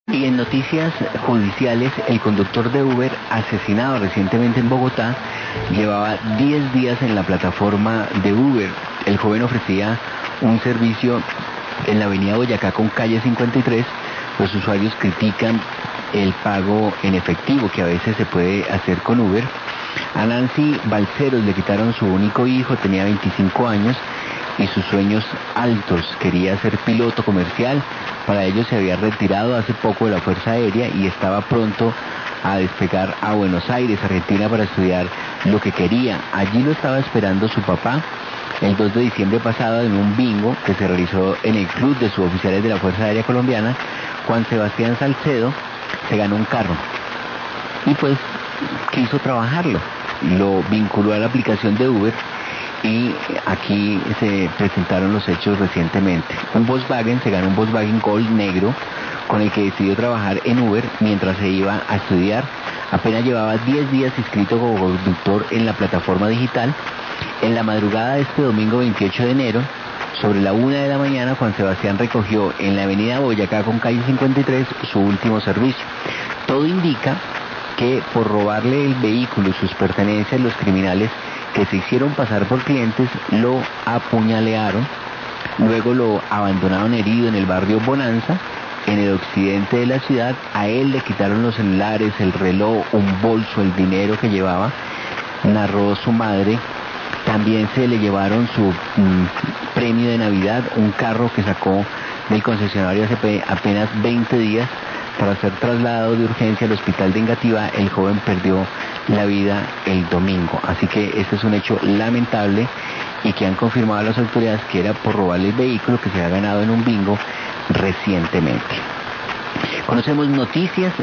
Y en noticias judiciales, el conductor de Uber, asesinado recientemente en Bogotá, llevaba 10 días en la plataforma de Uber. El joven ofrecía un servicio en la avenida Boyacá con calle 53. Los usuarios critican el pago en efectivo que a veces se puede hacer con Uber. A Nancy Balceros le quitaron su único hijo, tenía 25 años, y sus sueños altos. Quería ser piloto comercial. Para ello se había retirado hace poco de la Fuerza Aérea y estaba pronto a despegar a Buenos Aires, Argentina, para estudiar lo que quería. Allí lo estaba esperando su papá. El 2 de diciembre pasado, en un bingo que se realizó en el Club de Suboficiales de la Fuerza Aérea Colombiana, Juan Sebastián Salcedo se ganó un carro y pues quiso trabajarlo. Lo vinculó a la aplicación de Uber y aquí se presentaron los hechos recientemente. Se ganó un Volkswagen Gol negro con el que decidió trabajar en Uber mientras se iba a estudiar. Apenas llevaba 10 días inscrito como conductor en la plataforma digital. En la madrugada de este domingo 28 de enero, sobre la 1 de la mañana, Juan Sebastián recogió en la avenida Boyacá con calle 53 su último servicio. Todo indica que por robarle el vehículo y sus pertenencias, los criminales que se hicieron pasar por clientes lo apuñalearon, luego lo abandonaron herido en el barrio Bonanza, en el occidente de la ciudad. A él le quitaron los celulares, el reloj, un bolso, el dinero que llevaba, narró su madre. También se le llevaron su premio de Navidad, un carro que sacó del concesionario hace apenas 20 días para ser trasladado de urgencia al hospital de Engativá. El joven perdió la vida el domingo. Así que este es un hecho lamentable y que han confirmado las autoridades que era por robarle el vehículo que se ha ganado en un bingo recientemente. Conocemos noticias